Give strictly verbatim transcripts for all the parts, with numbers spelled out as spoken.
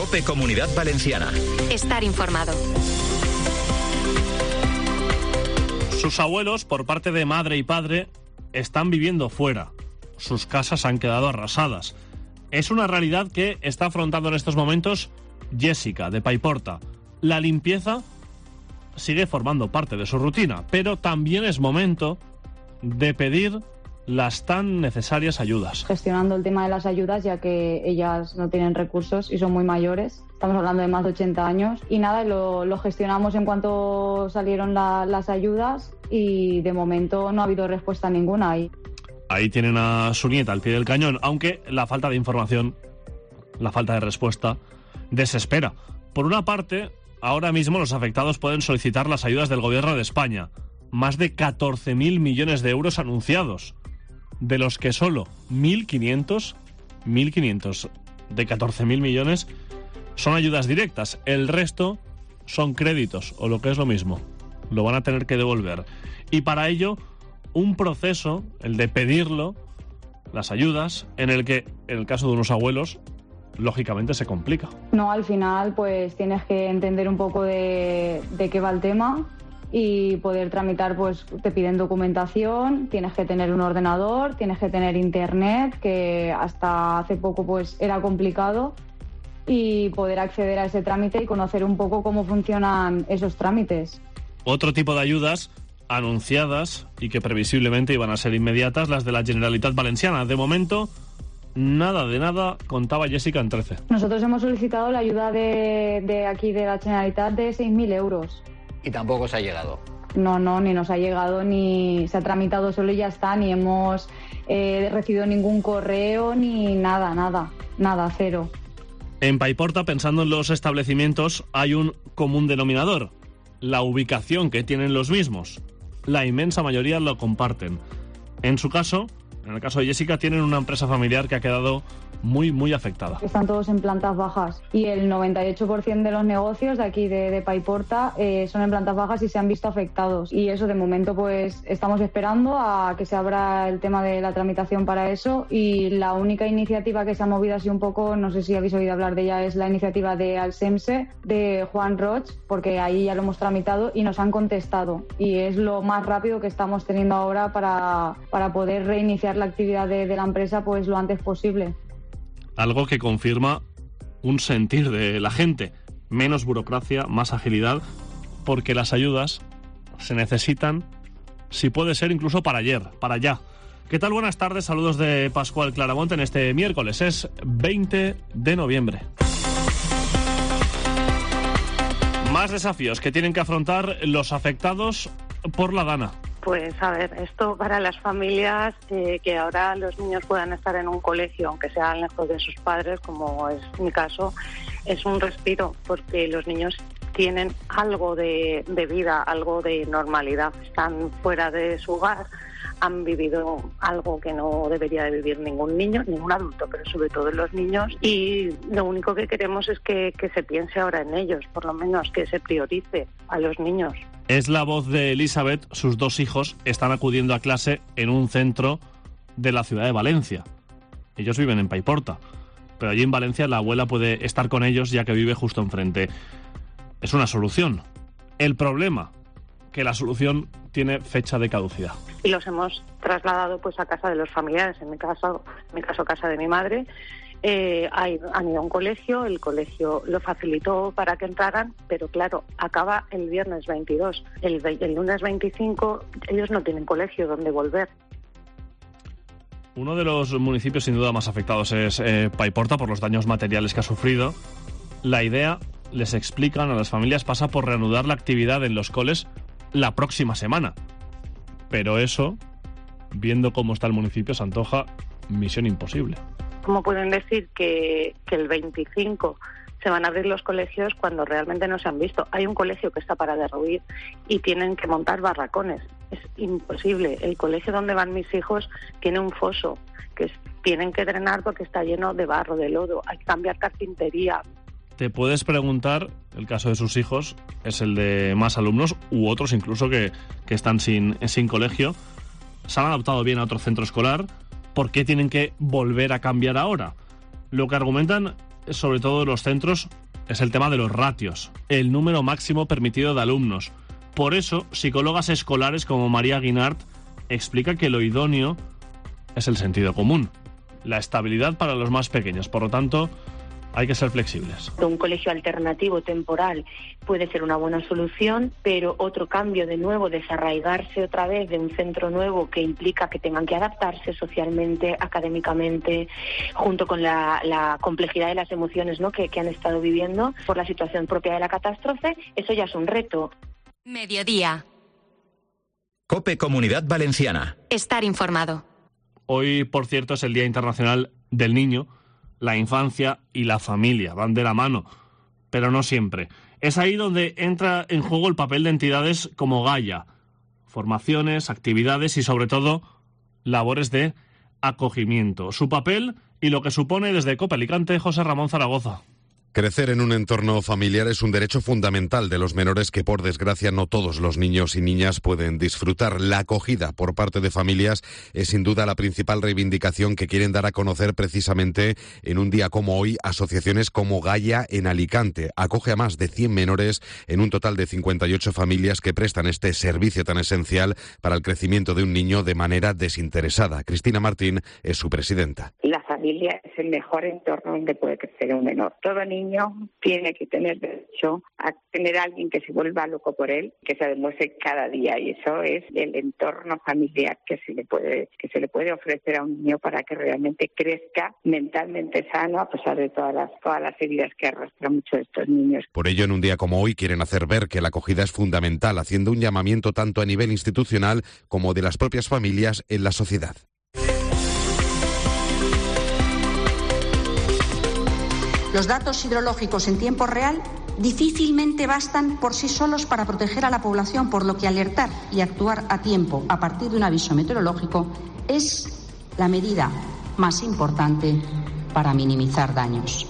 COPE Comunidad Valenciana. Estar informado. Sus abuelos, por parte de madre y padre, están viviendo fuera. Sus casas han quedado arrasadas. Es una realidad que está afrontando en estos momentos Jessica, de Paiporta. La limpieza sigue formando parte de su rutina, pero también es momento de pedir las tan necesarias ayudas. Gestionando el tema de las ayudas, ya que ellas no tienen recursos y son muy mayores. Estamos hablando de más de ochenta años. Y nada, lo, lo gestionamos en cuanto salieron la, las ayudas y de momento no ha habido respuesta ninguna. Ahí. Ahí tienen a su nieta al pie del cañón, aunque la falta de información, la falta de respuesta, desespera. Por una parte, ahora mismo los afectados pueden solicitar las ayudas del Gobierno de España. Más de catorce mil millones de euros anunciados, de los que solo mil quinientos de catorce mil millones son ayudas directas. El resto son créditos, o lo que es lo mismo, lo van a tener que devolver. Y para ello, un proceso, el de pedirlo, las ayudas, en el que, en el caso de unos abuelos, lógicamente se complica. No, al final pues tienes que entender un poco de, de qué va el tema y poder tramitar, pues te piden documentación, tienes que tener un ordenador, tienes que tener internet, que hasta hace poco pues era complicado, y poder acceder a ese trámite y conocer un poco cómo funcionan esos trámites. Otro tipo de ayudas anunciadas y que previsiblemente iban a ser inmediatas, las de la Generalitat Valenciana. De momento, nada de nada, contaba Jessica en trece. Nosotros hemos solicitado la ayuda de, de aquí de la Generalitat de seis mil euros. ¿Y tampoco os ha llegado? No, no, ni nos ha llegado, ni se ha tramitado solo y ya está, ni hemos eh, recibido ningún correo, ni nada, nada, nada, cero. En Paiporta, pensando en los establecimientos, hay un común denominador: la ubicación que tienen los mismos. La inmensa mayoría lo comparten. En su caso, en el caso de Jessica, tienen una empresa familiar que ha quedado muy, muy afectada. Están todos en plantas bajas y el noventa y ocho por ciento de los negocios de aquí de, de Paiporta eh, son en plantas bajas y se han visto afectados. Y eso, de momento, pues estamos esperando a que se abra el tema de la tramitación para eso, y la única iniciativa que se ha movido así un poco, no sé si habéis oído hablar de ella, es la iniciativa de Alsemse, de Juan Roig, porque ahí ya lo hemos tramitado y nos han contestado. Y es lo más rápido que estamos teniendo ahora para, para poder reiniciar la actividad de, de la empresa pues lo antes posible. Algo que confirma un sentir de la gente: menos burocracia, más agilidad, porque las ayudas se necesitan, si puede ser, incluso para ayer, para ya. ¿Qué tal? Buenas tardes, saludos de Pascual Claramonte en este miércoles, es veinte de noviembre. Más desafíos que tienen que afrontar los afectados por la Dana. Pues a ver, esto para las familias, eh, que ahora los niños puedan estar en un colegio, aunque sea lejos de sus padres, como es mi caso, es un respiro, porque los niños tienen algo de, de vida, algo de normalidad. Están fuera de su hogar, han vivido algo que no debería de vivir ningún niño, ningún adulto, pero sobre todo los niños, y lo único que queremos es que, que se piense ahora en ellos, por lo menos que se priorice a los niños. Es la voz de Elizabeth. Sus dos hijos están acudiendo a clase en un centro de la ciudad de Valencia. Ellos viven en Paiporta, pero allí en Valencia la abuela puede estar con ellos ya que vive justo enfrente. Es una solución. El problema, que la solución tiene fecha de caducidad. Y los hemos trasladado pues a casa de los familiares, en mi caso, en mi caso casa de mi madre. Eh, hay, han ido a un colegio, el colegio lo facilitó para que entraran, pero claro, acaba el viernes veintidós. El, el lunes veinticinco ellos no tienen colegio donde volver. Uno de los municipios sin duda más afectados es eh, Paiporta, por los daños materiales que ha sufrido. La idea, les explican a las familias, pasa por reanudar la actividad en los coles la próxima semana. Pero eso, viendo cómo está el municipio, se antoja misión imposible. ¿Cómo pueden decir que, que el veinticinco se van a abrir los colegios cuando realmente no se han visto? Hay un colegio que está para derruir y tienen que montar barracones. Es imposible. El colegio donde van mis hijos tiene un foso que es, tienen que drenar porque está lleno de barro, de lodo. Hay que cambiar carpintería. Te puedes preguntar, el caso de sus hijos es el de más alumnos u otros incluso que, que están sin, sin colegio. Se han adaptado bien a otro centro escolar. ¿Por qué tienen que volver a cambiar ahora? Lo que argumentan sobre todo en los centros, es el tema de los ratios, el número máximo permitido de alumnos. Por eso, psicólogas escolares como María Guinart explica que lo idóneo es el sentido común, la estabilidad para los más pequeños. Por lo tanto, hay que ser flexibles. Un colegio alternativo temporal puede ser una buena solución, pero otro cambio de nuevo, desarraigarse otra vez de un centro nuevo que implica que tengan que adaptarse socialmente, académicamente, junto con la, la complejidad de las emociones, ¿no?, que, que han estado viviendo por la situación propia de la catástrofe, eso ya es un reto. Mediodía. COPE Comunidad Valenciana. Estar informado. Hoy, por cierto, es el Día Internacional del Niño. La infancia y la familia van de la mano, pero no siempre. Es ahí donde entra en juego el papel de entidades como Gaia. Formaciones, actividades y, sobre todo, labores de acogimiento. Su papel y lo que supone desde COPE Alicante, José Ramón Zaragoza. Crecer en un entorno familiar es un derecho fundamental de los menores que, por desgracia, no todos los niños y niñas pueden disfrutar. La acogida por parte de familias es sin duda la principal reivindicación que quieren dar a conocer precisamente en un día como hoy asociaciones como Gaia en Alicante. Acoge a más de cien menores en un total de cincuenta y ocho familias que prestan este servicio tan esencial para el crecimiento de un niño de manera desinteresada. Cristina Martín es su presidenta. La familia es el mejor entorno donde puede crecer un menor. Todo niño tiene que tener derecho a tener a alguien que se vuelva loco por él, que se demuestre cada día, y eso es el entorno familiar que se le puede que se le puede ofrecer a un niño para que realmente crezca mentalmente sano a pesar de todas las todas las heridas que arrastran muchos de estos niños. Por ello, en un día como hoy quieren hacer ver que la acogida es fundamental, haciendo un llamamiento tanto a nivel institucional como de las propias familias en la sociedad. Los datos hidrológicos en tiempo real difícilmente bastan por sí solos para proteger a la población, por lo que alertar y actuar a tiempo a partir de un aviso meteorológico es la medida más importante para minimizar daños.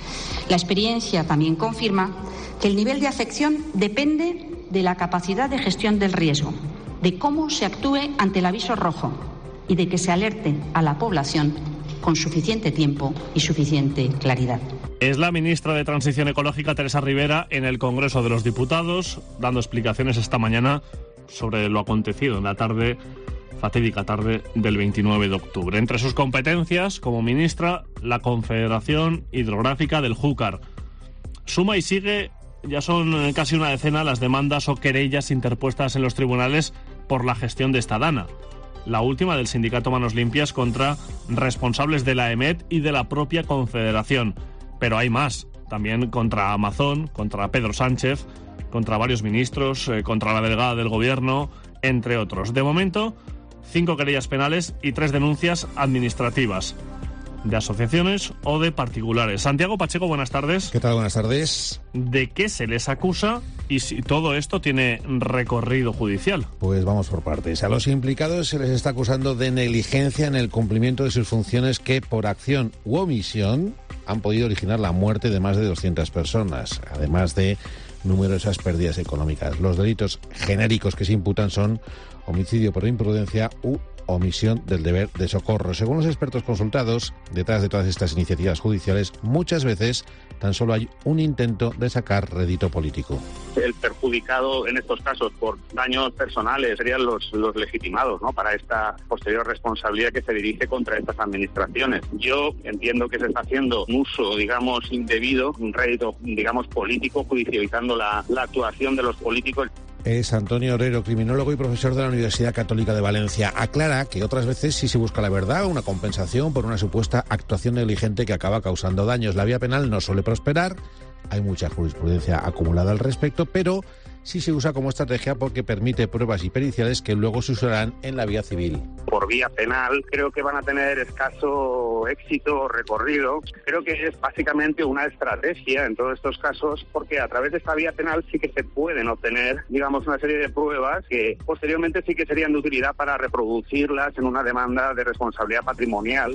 La experiencia también confirma que el nivel de afección depende de la capacidad de gestión del riesgo, de cómo se actúe ante el aviso rojo y de que se alerte a la población con suficiente tiempo y suficiente claridad. Es la ministra de Transición Ecológica, Teresa Rivera, en el Congreso de los Diputados, dando explicaciones esta mañana sobre lo acontecido en la tarde, fatídica tarde del veintinueve de octubre. Entre sus competencias, como ministra, la Confederación Hidrográfica del Júcar. Suma y sigue, ya son casi una decena las demandas o querellas interpuestas en los tribunales por la gestión de esta dana. La última del sindicato Manos Limpias contra responsables de la EMET y de la propia Confederación. Pero hay más, también contra Amazon, contra Pedro Sánchez, contra varios ministros, eh, contra la delegada del Gobierno, entre otros. De momento, cinco querellas penales y tres denuncias administrativas, de asociaciones o de particulares. Santiago Pacheco, buenas tardes. ¿Qué tal? Buenas tardes. ¿De qué se les acusa y si todo esto tiene recorrido judicial? Pues vamos por partes. A los implicados se les está acusando de negligencia en el cumplimiento de sus funciones que, por acción u omisión, han podido originar la muerte de más de doscientas personas, además de numerosas pérdidas económicas. Los delitos genéricos que se imputan son homicidio por imprudencia u omisión del deber de socorro. Según los expertos consultados, detrás de todas estas iniciativas judiciales, muchas veces tan solo hay un intento de sacar rédito político. El perjudicado en estos casos por daños personales serían los, los legitimados, ¿no?, para esta posterior responsabilidad que se dirige contra estas administraciones. Yo entiendo que se está haciendo un uso, digamos, indebido, un rédito, digamos, político, judicializando la, la actuación de los políticos. Es Antonio Herrero, criminólogo y profesor de la Universidad Católica de Valencia. Aclara que otras veces sí se busca la verdad, una compensación por una supuesta actuación negligente que acaba causando daños. La vía penal no suele prosperar, hay mucha jurisprudencia acumulada al respecto, pero sí se usa como estrategia porque permite pruebas y periciales que luego se usarán en la vía civil. Por vía penal creo que van a tener escaso éxito o recorrido. Creo que es básicamente una estrategia en todos estos casos, porque a través de esta vía penal sí que se pueden obtener, digamos, una serie de pruebas que posteriormente sí que serían de utilidad para reproducirlas en una demanda de responsabilidad patrimonial.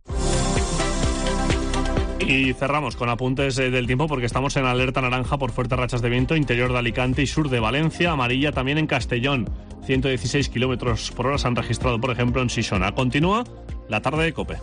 Y cerramos con apuntes eh, del tiempo porque estamos en alerta naranja por fuertes rachas de viento, interior de Alicante y sur de Valencia, amarilla también en Castellón. ciento dieciséis kilómetros por hora se han registrado, por ejemplo, en Sisona. Continúa la tarde de COPE.